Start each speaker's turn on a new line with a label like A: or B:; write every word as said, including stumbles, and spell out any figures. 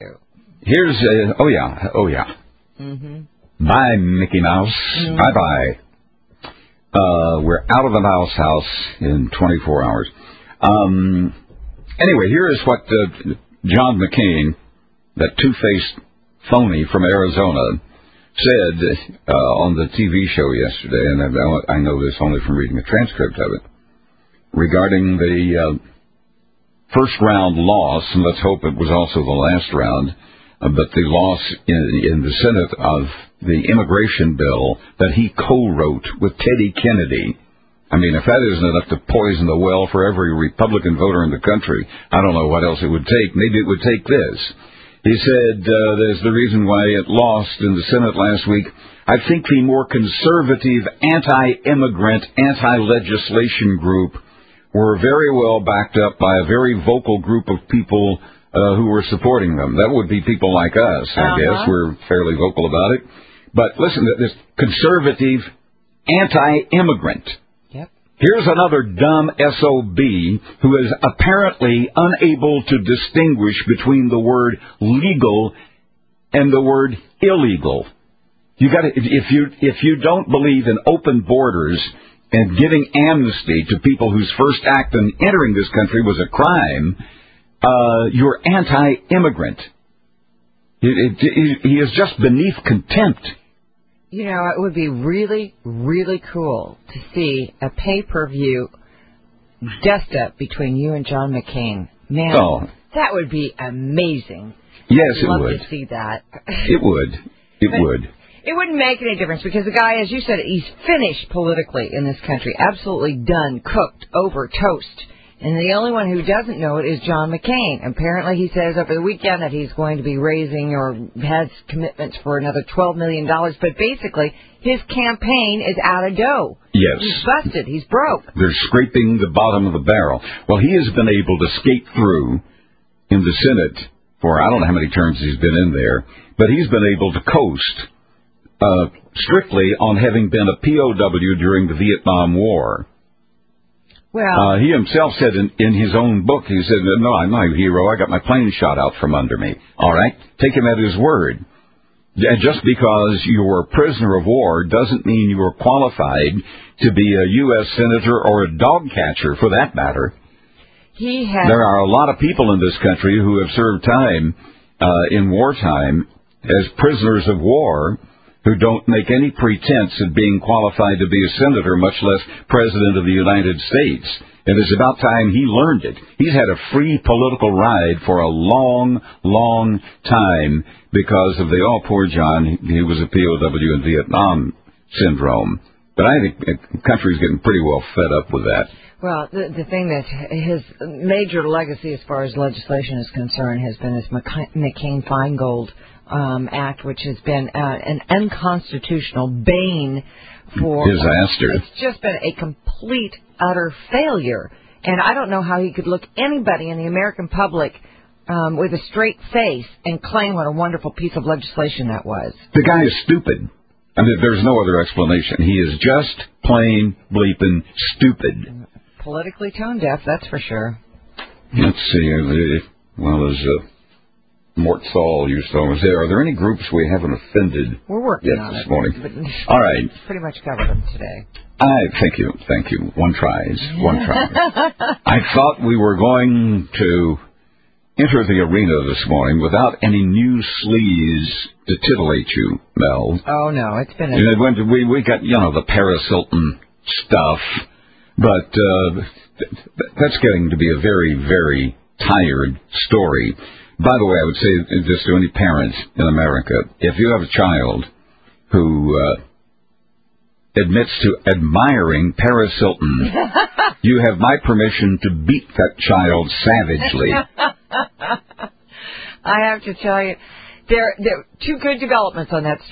A: Here's, uh, oh yeah, oh yeah. Mm-hmm. Bye, Mickey Mouse. Mm-hmm. Bye-bye. Uh, we're out of the Mouse house in twenty-four hours. Um, anyway, here is what uh, John McCain, that two-faced phony from Arizona, said uh, on the T V show yesterday, and I, I know this only from reading a transcript of it, regarding the uh, first-round loss, and let's hope it was also the last round, uh, but the loss in, in the Senate of the immigration bill that he co-wrote with Teddy Kennedy. I mean, if that isn't enough to poison the well for every Republican voter in the country, I don't know what else it would take. Maybe it would take this. He said uh, there's the reason why it lost in the Senate last week. I think the more conservative, anti-immigrant, anti-legislation group were very well backed up by a very vocal group of people uh, who were supporting them. That would be people like us, I uh-huh. guess. We're fairly vocal about it. But listen, this conservative, anti-immigrant.
B: Yep.
A: Here's another dumb S O B who is apparently unable to distinguish between the word legal and the word illegal. You got to, if you if you don't believe in open borders and giving amnesty to people whose first act in entering this country was a crime, uh, you're anti-immigrant. It, it, it, he is just beneath contempt.
B: You know, it would be really, really cool to see a pay-per-view dust-up between you and John McCain. Man, oh. that would be amazing.
A: Yes,
B: I'd
A: it
B: love
A: would.
B: to see that.
A: It would. It
B: but
A: would.
B: It wouldn't make any difference because the guy, as you said, he's finished politically in this country. Absolutely done, cooked, over, toast. And the only one who doesn't know it is John McCain. Apparently, he says over the weekend that he's going to be raising or has commitments for another twelve million dollars. But basically, his campaign is out of dough.
A: Yes.
B: He's busted. He's broke.
A: They're scraping the bottom of the barrel. Well, he has been able to skate through in the Senate for I don't know how many terms he's been in there, but he's been able to coast uh, strictly on having been a P O W during the Vietnam War.
B: Well,
A: uh, he himself said in, in his own book, he said, no, I'm not a hero. I got my plane shot out from under me. All right? Take him at his word. Just because you were a prisoner of war doesn't mean you were qualified to be a U S senator or a dog catcher, for that matter.
B: He has...
A: There are a lot of people in this country who have served time uh, in wartime as prisoners of war who don't make any pretense of being qualified to be a senator, much less president of the United States. And it's about time he learned it. He's had a free political ride for a long, long time because of the, oh, poor John, he was a P O W in Vietnam syndrome. But I think the country's getting pretty well fed up with that.
B: Well, the, the thing that his major legacy as far as legislation is concerned has been this McCain-Feingold Um, Act, which has been uh, an unconstitutional bane for
A: disaster.
B: It's just been a complete, utter failure. And I don't know how he could look anybody in the American public um, with a straight face and claim what a wonderful piece of legislation that was.
A: The guy is stupid. I mean, there's no other explanation. He is just plain bleeping stupid.
B: Politically tone deaf, that's for sure.
A: Let's see. Well, there's a... Mort Saul used to always say, are there any groups we haven't offended
B: We're working
A: yet
B: on
A: this
B: it,
A: morning?
B: But
A: all right.
B: Pretty much covered them today.
A: I Thank you. Thank you. One tries. One try. I thought we were going to enter the arena this morning without any new sleaze to titillate you, Mel.
B: Oh, no. It's been a...
A: You know, we, we got, you know, the Paris Hilton stuff, but uh, th- that's getting to be a very, very tired story. By the way, I would say this to any parent in America. If you have a child who uh, admits to admiring Paris Hilton, you have my permission to beat that child savagely.
B: I have to tell you, there, there are two good developments on that